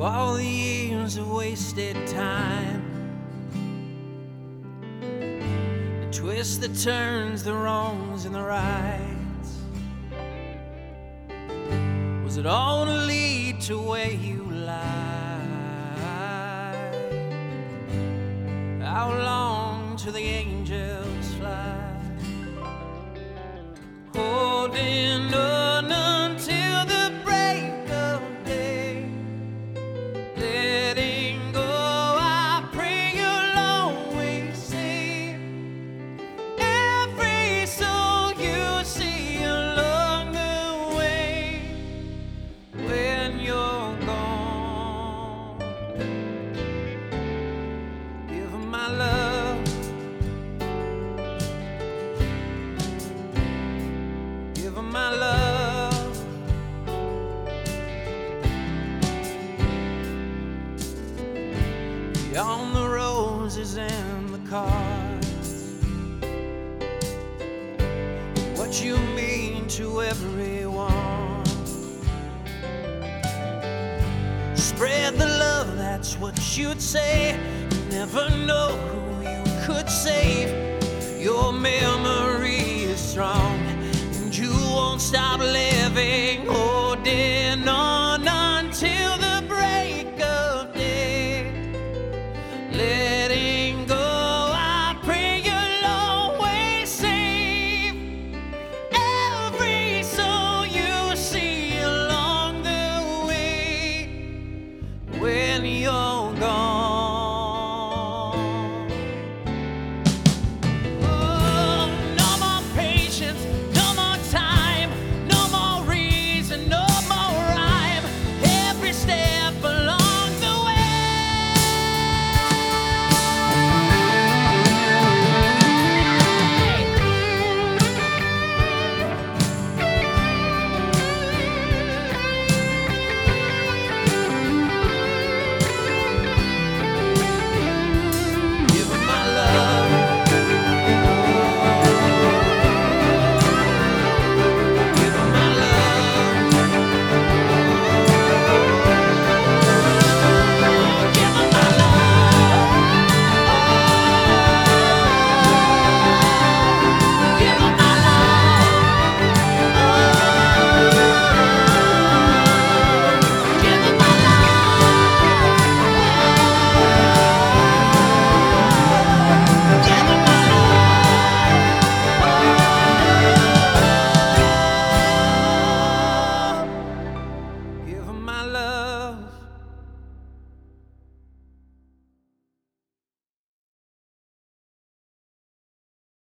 all the years of wasted time, the twists, the turns, the wrongs and the rights. Was it all to lead to where you lie? How long till the angels fly? Holding on until the break of day, letting go. I pray you'll always see every soul you see along the way. When you're gone, give 'em my love, give 'em my love. Beyond the roses and the cards, what you mean to everyone. Spread the love, that's what you'd say. You never know who you could save. Your memory is strong, and you won't stop living. Holding